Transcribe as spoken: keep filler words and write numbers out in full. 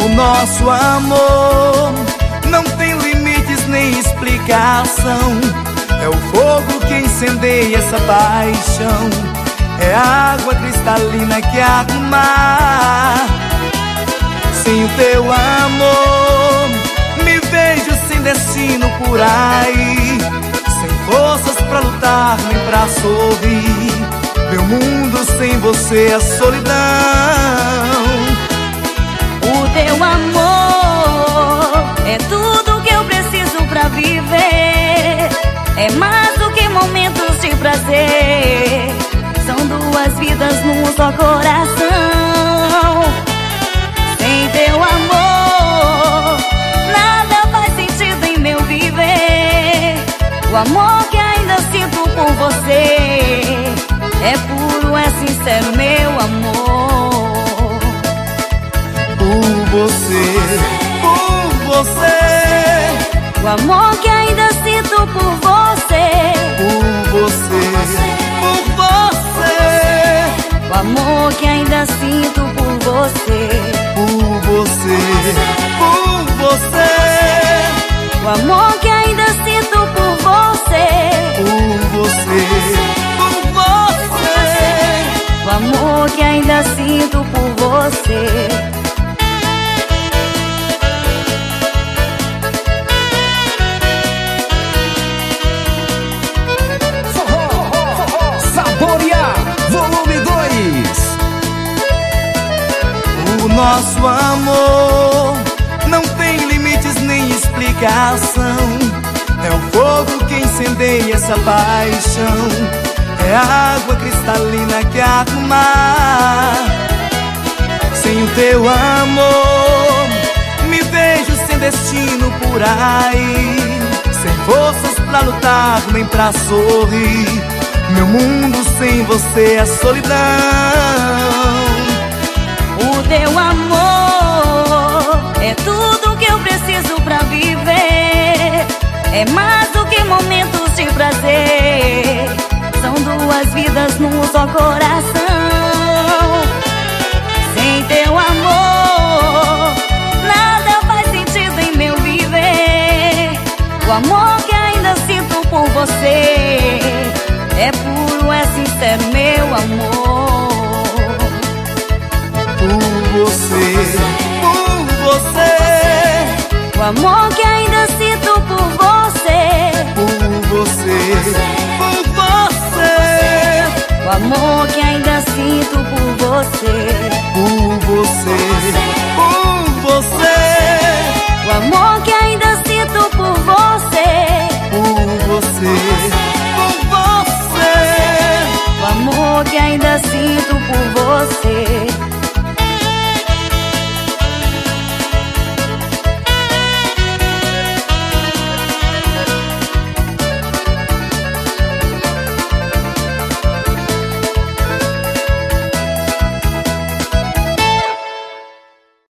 O nosso amor não tem limites nem explicação. É o fogo que incendeia essa paixão, é a água cristalina que arde o mar. Sem o teu amor me vejo sem destino por aí, sem forças pra lutar nem pra sorrir. Meu mundo sem você é solidão. O teu amor é tudo que eu preciso pra viver. É mais do que momentos de prazer, são duas vidas num só coração. Sem teu amor nada faz sentido em meu viver. O amor que ainda sinto por você é puro, é sincero, meu amor. Por você, por você. O amor que ainda sinto por você, por você, por você. O amor que ainda sinto por você, por você, por você. O amor que ainda sinto por você, por você, por você. O amor que ainda sinto por você. O nosso amor não tem limites nem explicação. É o fogo que incendeia essa paixão, é a água cristalina que arde o mar. Sem o teu amor me vejo sem destino por aí, sem forças pra lutar nem pra sorrir. Meu mundo sem você é solidão. O teu amor é tudo que eu preciso pra viver. É mais do que momentos de prazer, são duas vidas num só coração. Sem teu amor nada faz sentido em meu viver. O amor que ainda sinto por você é puro, é sincero, meu amor. Por você, por você. O amor que ainda